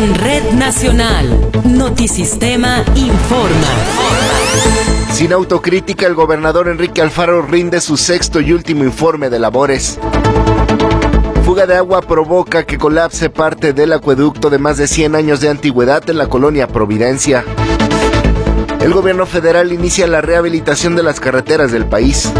En Red Nacional, Notisistema informa. Sin autocrítica, el gobernador Enrique Alfaro rinde su sexto y último informe de labores. Fuga de agua provoca que colapse parte del acueducto de más de 100 años de antigüedad en la colonia Providencia. El gobierno federal inicia la rehabilitación de las carreteras del país.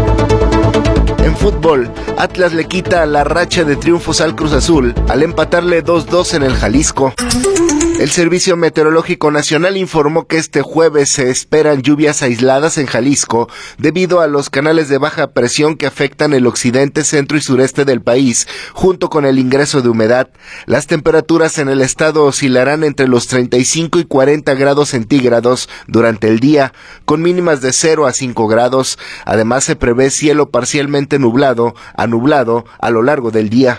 En fútbol, Atlas le quita la racha de triunfos al Cruz Azul al empatarle 2-2 en el Jalisco. El Servicio Meteorológico Nacional informó que este jueves se esperan lluvias aisladas en Jalisco debido a los canales de baja presión que afectan el occidente, centro y sureste del país, junto con el ingreso de humedad. Las temperaturas en el estado oscilarán entre los 35 y 40 grados centígrados durante el día, con mínimas de 0 a 5 grados. Además, se prevé cielo parcialmente nublado a nublado a lo largo del día.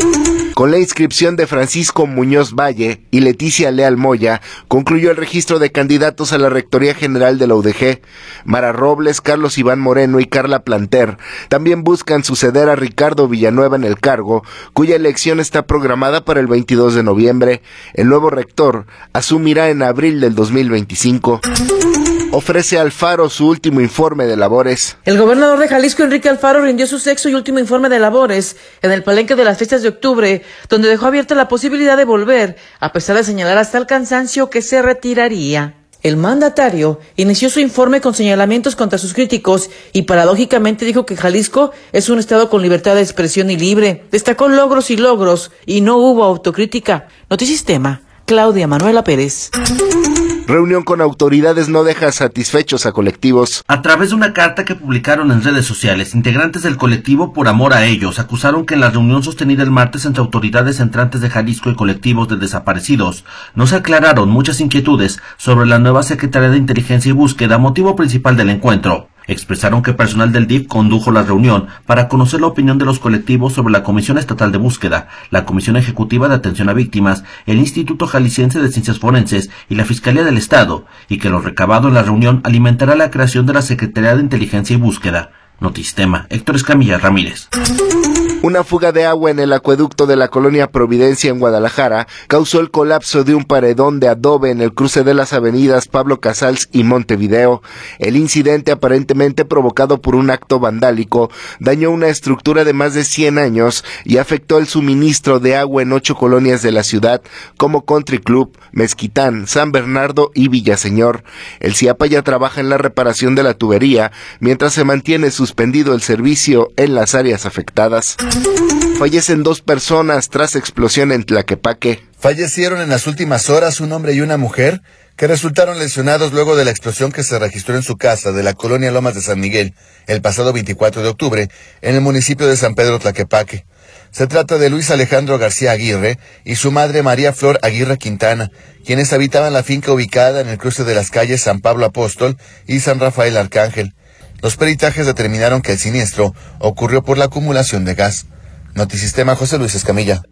Con la inscripción de Francisco Muñoz Valle y Leticia Leal Moya, concluyó el registro de candidatos a la Rectoría General de la UDG. Mara Robles, Carlos Iván Moreno y Carla Planter también buscan suceder a Ricardo Villanueva en el cargo, cuya elección está programada para el 22 de noviembre. El nuevo rector asumirá en abril del 2025. Ofrece Alfaro su último informe de labores. El gobernador de Jalisco, Enrique Alfaro, rindió su sexto y último informe de labores en el palenque de las fiestas de octubre, donde dejó abierta la posibilidad de volver, a pesar de señalar hasta el cansancio que se retiraría. El mandatario inició su informe con señalamientos contra sus críticos y paradójicamente dijo que Jalisco es un estado con libertad de expresión y libre. Destacó logros y no hubo autocrítica. Notisistema, Claudia Manuela Pérez. Reunión con autoridades no deja satisfechos a colectivos. A través de una carta que publicaron en redes sociales, integrantes del colectivo Por Amor a Ellos acusaron que en la reunión sostenida el martes entre autoridades entrantes de Jalisco y colectivos de desaparecidos no se aclararon muchas inquietudes sobre la nueva Secretaría de Inteligencia y Búsqueda, motivo principal del encuentro. Expresaron que personal del DIF condujo la reunión para conocer la opinión de los colectivos sobre la Comisión Estatal de Búsqueda, la Comisión Ejecutiva de Atención a Víctimas, el Instituto Jalisciense de Ciencias Forenses y la Fiscalía del Estado, y que lo recabado en la reunión alimentará la creación de la Secretaría de Inteligencia y Búsqueda. Notisistema, Héctor Escamilla Ramírez. Una fuga de agua en el acueducto de la colonia Providencia en Guadalajara causó el colapso de un paredón de adobe en el cruce de las avenidas Pablo Casals y Montevideo. El incidente, aparentemente provocado por un acto vandálico, dañó una estructura de más de 100 años y afectó el suministro de agua en 8 colonias de la ciudad, como Country Club, Mezquitán, San Bernardo y Villaseñor. El CIAPA ya trabaja en la reparación de la tubería, mientras se mantiene suspendido el servicio en las áreas afectadas. Fallecen 2 personas tras explosión en Tlaquepaque. Fallecieron en las últimas horas un hombre y una mujer que resultaron lesionados luego de la explosión que se registró en su casa de la colonia Lomas de San Miguel el pasado 24 de octubre en el municipio de San Pedro Tlaquepaque. Se trata de Luis Alejandro García Aguirre y su madre María Flor Aguirre Quintana, quienes habitaban la finca ubicada en el cruce de las calles San Pablo Apóstol y San Rafael Arcángel. Los peritajes determinaron que el siniestro ocurrió por la acumulación de gas. Notisistema, José Luis Escamilla.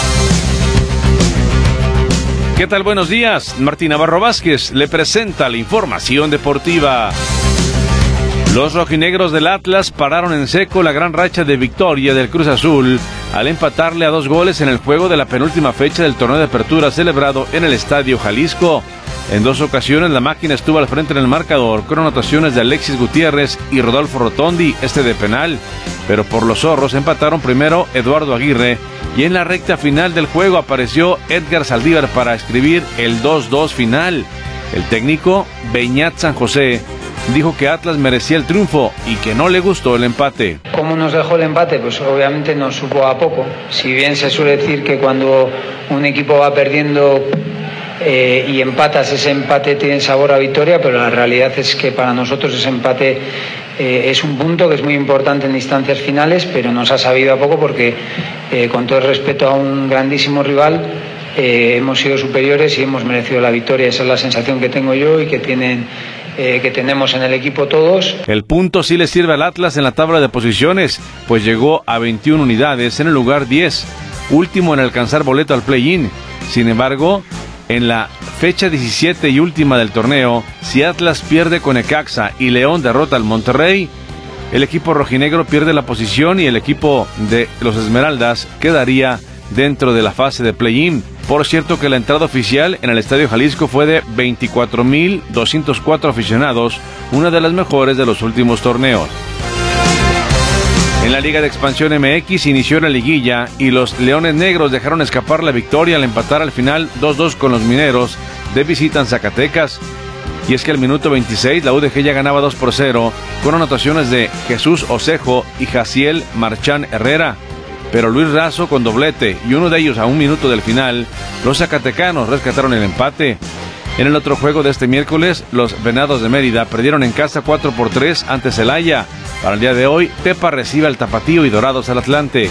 ¿Qué tal? Buenos días. Martín Navarro Vázquez le presenta la información deportiva. Los rojinegros del Atlas pararon en seco la gran racha de victoria del Cruz Azul al empatarle a 2 goles en el juego de la penúltima fecha del torneo de apertura celebrado en el Estadio Jalisco. En 2 ocasiones la máquina estuvo al frente en el marcador con anotaciones de Alexis Gutiérrez y Rodolfo Rotondi, de penal. Pero por los zorros empataron primero Eduardo Aguirre y en la recta final del juego apareció Edgar Saldívar para escribir el 2-2 final. El técnico Beñat San José dijo que Atlas merecía el triunfo y que no le gustó el empate. ¿Cómo nos dejó el empate? Pues obviamente nos supo a poco. Si bien se suele decir que cuando un equipo va perdiendo y empatas, ese empate tiene sabor a victoria, pero la realidad es que para nosotros ese empate es un punto que es muy importante en instancias finales, pero nos ha sabido a poco porque con todo el respeto a un grandísimo rival hemos sido superiores y hemos merecido la victoria. Esa es la sensación que tengo yo y que tenemos en el equipo todos. El punto sí le sirve al Atlas en la tabla de posiciones, pues llegó a 21 unidades en el lugar 10, último en alcanzar boleto al play-in. Sin embargo, en la fecha 17 y última del torneo, si Atlas pierde con Necaxa y León derrota al Monterrey, el equipo rojinegro pierde la posición y el equipo de los Esmeraldas quedaría dentro de la fase de play-in. Por cierto que la entrada oficial en el Estadio Jalisco fue de 24,204 aficionados, una de las mejores de los últimos torneos. En la Liga de Expansión MX inició la liguilla y los Leones Negros dejaron escapar la victoria al empatar al final 2-2 con los Mineros de visita en Zacatecas. Y es que al minuto 26 la UDG ya ganaba 2-0 con anotaciones de Jesús Osejo y Jaciel Marchán Herrera. Pero Luis Razo con doblete y uno de ellos a un minuto del final, los zacatecanos rescataron el empate. En el otro juego de este miércoles, los Venados de Mérida perdieron en casa 4-3 ante Celaya. Para el día de hoy, Tepa recibe al Tapatío y Dorados al Atlante.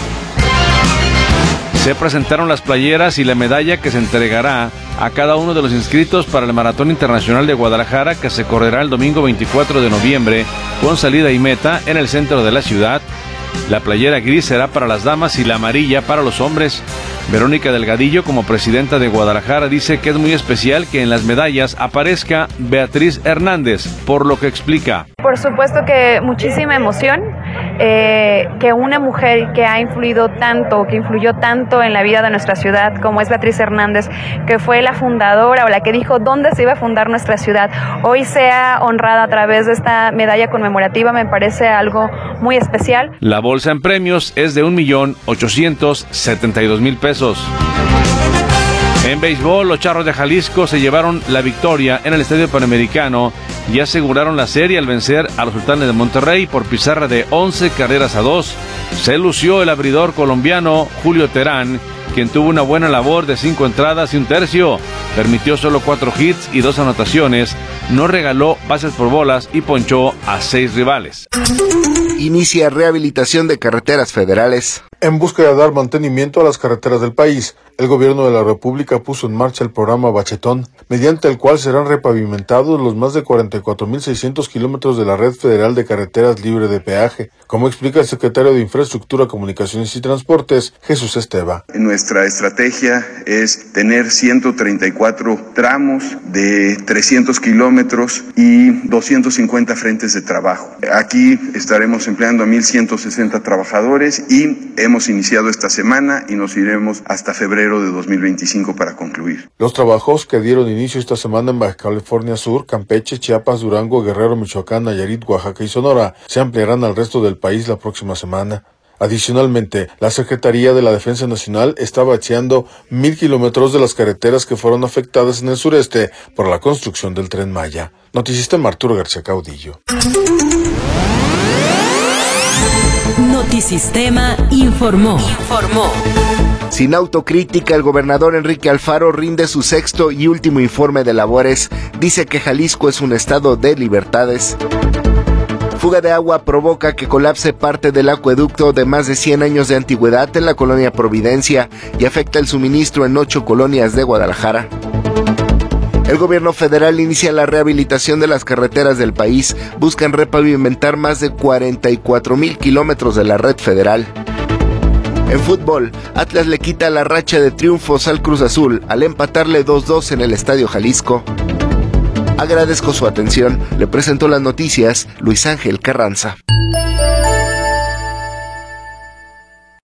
Se presentaron las playeras y la medalla que se entregará a cada uno de los inscritos para el Maratón Internacional de Guadalajara, que se correrá el domingo 24 de noviembre con salida y meta en el centro de la ciudad. La playera gris será para las damas y la amarilla para los hombres. Verónica Delgadillo, como presidenta de Guadalajara, dice que es muy especial que en las medallas aparezca Beatriz Hernández, por lo que explica. Por supuesto que muchísima emoción, que una mujer que ha influyó tanto en la vida de nuestra ciudad, como es Beatriz Hernández, que fue la fundadora o la que dijo dónde se iba a fundar nuestra ciudad, hoy sea honrada a través de esta medalla conmemorativa, me parece algo muy especial. La bolsa en premios es de 1,872,000 pesos. En béisbol, los Charros de Jalisco se llevaron la victoria en el Estadio Panamericano y aseguraron la serie al vencer a los Sultanes de Monterrey por pizarra de 11-2. Se lució el abridor colombiano Julio Terán, quien tuvo una buena labor de 5 entradas y 1/3. Permitió solo 4 hits y 2 anotaciones, no regaló bases por bolas y ponchó a 6 rivales. Inicia rehabilitación de carreteras federales. En busca de dar mantenimiento a las carreteras del país, el gobierno de la República puso en marcha el programa Bachetón, mediante el cual serán repavimentados los más de 44,600 kilómetros de la red federal de carreteras libre de peaje, como explica el secretario de Infraestructura, Comunicaciones y Transportes, Jesús Esteva. Nuestra estrategia es tener 134 tramos de 300 kilómetros y 250 frentes de trabajo. Aquí estaremos empleando a 1,160 trabajadores y hemos iniciado esta semana y nos iremos hasta febrero de 2025 para concluir. Los trabajos que dieron inicio esta semana en Baja California Sur, Campeche, Chiapas, Durango, Guerrero, Michoacán, Nayarit, Oaxaca y Sonora se ampliarán al resto del país la próxima semana. Adicionalmente, la Secretaría de la Defensa Nacional está bacheando 1,000 kilómetros de las carreteras que fueron afectadas en el sureste por la construcción del Tren Maya. Notisistema Arturo García Caudillo. Notisistema informó. Sin autocrítica, el gobernador Enrique Alfaro rinde su 6º y último informe de labores. Dice que Jalisco es un estado de libertades. Fuga de agua provoca que colapse parte del acueducto de más de 100 años de antigüedad en la colonia Providencia y afecta el suministro en 8 colonias de Guadalajara. El gobierno federal inicia la rehabilitación de las carreteras del país. Buscan repavimentar más de 44,000 kilómetros de la red federal. En fútbol, Atlas le quita la racha de triunfos al Cruz Azul al empatarle 2-2 en el Estadio Jalisco. Agradezco su atención. Le presento las noticias Luis Ángel Carranza.